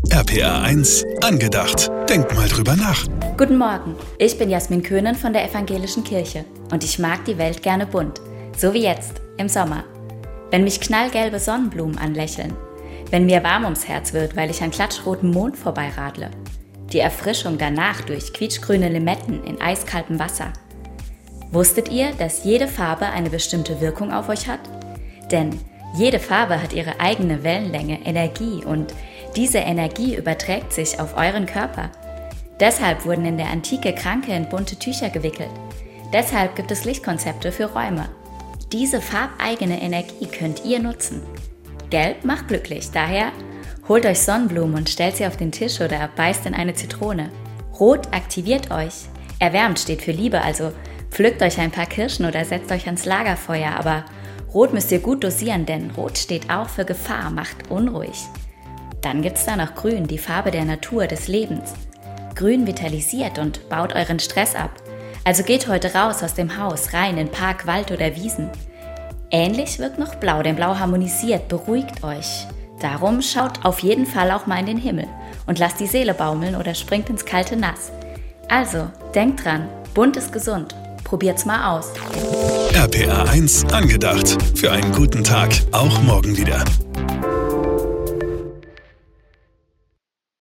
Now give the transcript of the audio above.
RPR 1 angedacht. Denk mal drüber nach. Guten Morgen, ich bin Jasmin Köhnen von der Evangelischen Kirche und ich mag die Welt gerne bunt, so wie jetzt, im Sommer. Wenn mich knallgelbe Sonnenblumen anlächeln, wenn mir warm ums Herz wird, weil ich an klatschrotem Mond vorbeiradle, die Erfrischung danach durch quietschgrüne Limetten in eiskaltem Wasser. Wusstet ihr, dass jede Farbe eine bestimmte Wirkung auf euch hat? Denn jede Farbe hat ihre eigene Wellenlänge, Energie und diese Energie überträgt sich auf euren Körper. Deshalb wurden in der Antike Kranke in bunte Tücher gewickelt. Deshalb gibt es Lichtkonzepte für Räume. Diese farbeigene Energie könnt ihr nutzen. Gelb macht glücklich, daher holt euch Sonnenblumen und stellt sie auf den Tisch oder beißt in eine Zitrone. Rot aktiviert euch. Erwärmt steht für Liebe, also pflückt euch ein paar Kirschen oder setzt euch ans Lagerfeuer, aber Rot müsst ihr gut dosieren, denn Rot steht auch für Gefahr, macht unruhig. Dann gibt's da noch Grün, die Farbe der Natur, des Lebens. Grün vitalisiert und baut euren Stress ab. Also geht heute raus aus dem Haus, rein in Park, Wald oder Wiesen. Ähnlich wirkt noch Blau, denn Blau harmonisiert, beruhigt euch. Darum schaut auf jeden Fall auch mal in den Himmel und lasst die Seele baumeln oder springt ins kalte Nass. Also, denkt dran, bunt ist gesund. Probiert's mal aus. RPR 1 angedacht. Für einen guten Tag, auch morgen wieder.